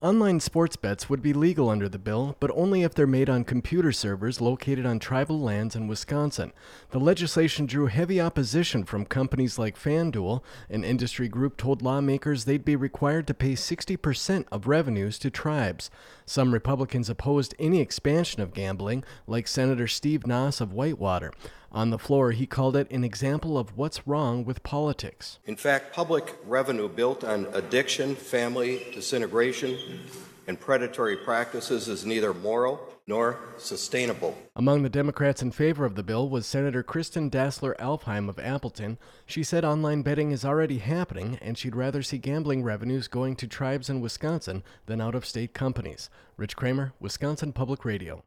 Online sports bets would be legal under the bill, but only if they're made on computer servers located on tribal lands in Wisconsin. The legislation drew heavy opposition from companies like FanDuel. An industry group told lawmakers they'd be required to pay 60% of revenues to tribes. Some Republicans opposed any expansion of gambling, like Senator Steve Noss of Whitewater. On the floor, he called it an example of what's wrong with politics. In fact, public revenue built on addiction, family disintegration, and predatory practices is neither moral nor sustainable. Among the Democrats in favor of the bill was Senator Kristen Dassler-Alfheim of Appleton. She said online betting is already happening, and she'd rather see gambling revenues going to tribes in Wisconsin than out-of-state companies. Rich Kramer, Wisconsin Public Radio.